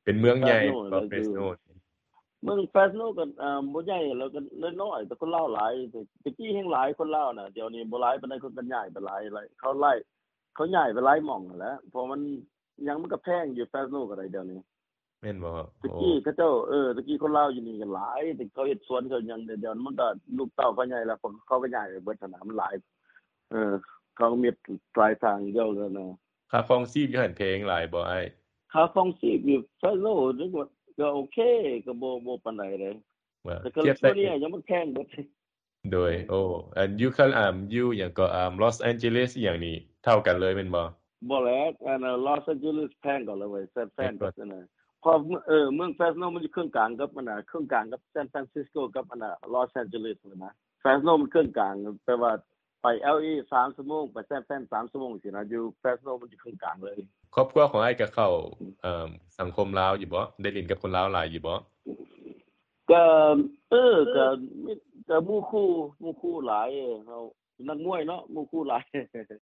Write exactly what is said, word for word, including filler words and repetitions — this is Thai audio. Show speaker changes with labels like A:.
A: เป็นเมืองใหญ่
B: Fresno
A: บ่
B: ก็คือ
A: Fresno
B: เมือง Fresno ก็อ่าบ่ใหญ่แล้วก็น้อยๆแต่คนลาวหลายแต่ตะกี้แฮงหลายคนลาวน่ะเดี๋ยวนี้บ่หลายปานใดคนก็ย้ายไปหลายหลายเขาไล่เขาย้ายไปหลายหม้องนั่นแหละเพราะมันหยังมันก็แพงอยู่ Fresno ก็ได้เดี๋ยวนี้
A: แม่นบ่
B: ตะ
A: โอ้
B: กี้เขาเจ้าเออตะกี้คนลาวอยู่นี่ก็หลายแต่เขาเฮ็ดสวนเขาหยังเดี๋ยวนี้มันก็ลูกเต้าเขาใหญ่แล้วเขาก็ย้ายไปเบิดนั่นน่ะมันหลายเออเขามีปลายทางเดียวกันน่ะ
A: ค่าครองชีพอยู่หั่นแพงหลายบ่อ้าย
B: ค่าครองชีพอยู่ Fresno นึกว่าก็โอเคก็บ่บ่ปานใดเดะ
A: ว่า
B: แต่
A: เทียบได้
B: California ยังมันแพงเบิด
A: โดยโอ้อันอยู่คันอ่าอยู่หยังก็อ่า Los Angeles อิหยังนี่เท่ากันเลยแม่นบ่
B: บ่แหละอันน่ะ Los Angeles แพงกว่าเลยเว้ย San Fran กับนั่นน่ะเพราะเออเมือง Fresno มันอยู่ครึ่งกลางกับมันน่ะครึ่งกลางกับ San Francisco กับอันน่ะ Los Angeles นั่นนะ Fresno มันครึ่งกลางแปลว่าไป แอล เอ สามชั่วโมงไป San Fran สามชั่วโมงสินะอยู่ Fresno มันอยู่ครึ่งกลางเลย
A: ครอบครัวของอ้ายก็เข้าเอ่อสังคมลาวอยู่บ่ได้เล่นกับคนลาวหลายอยู่บ่
B: ก็เออก็มีก็หมู่คู่หมู่คู่หลายเฮานักมวยเนาะหมู่คู่หลาย